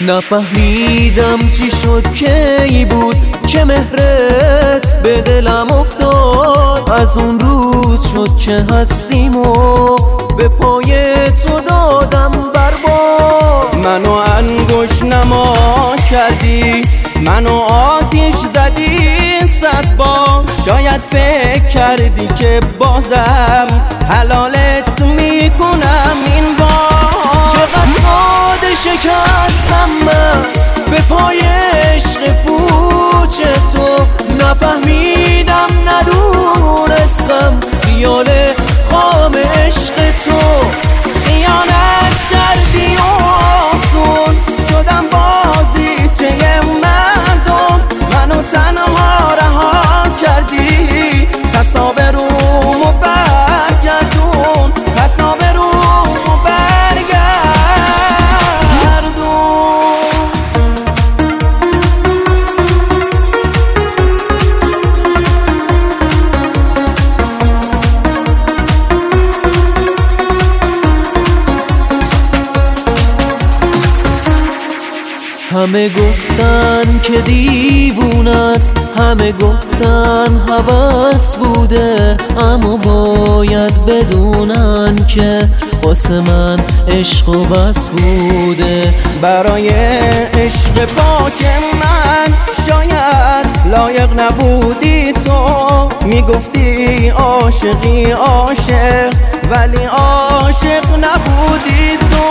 نفهمیدم چی شد کی بود که مهرت به دلم افتاد. از اون روز شد که هستیم و به پای تو دادم برباد. منو انگوش نما کردی، منو آتیش زدی 100 بار. شاید فکر کردی که بازم حلالت میکنم این بار. چقدر ساده شکستم من به پای عشق پوچ تو. نفهمیدم ندونستم خیال خام عشق تو. خیانت کردی آسون شدم بازیچه مردم. منو تنها رها کردی، پس آبرومو برگردون، پس آبرومو برگردون. همه گفتن که دیوونه است، همه گفتن هوس بوده، اما باید بدونن که واسه من عشق و بس بوده. برای عشق پاک من شاید لایق نبودی تو. میگفتی عاشقی عاشق ولی عاشق نبودی تو.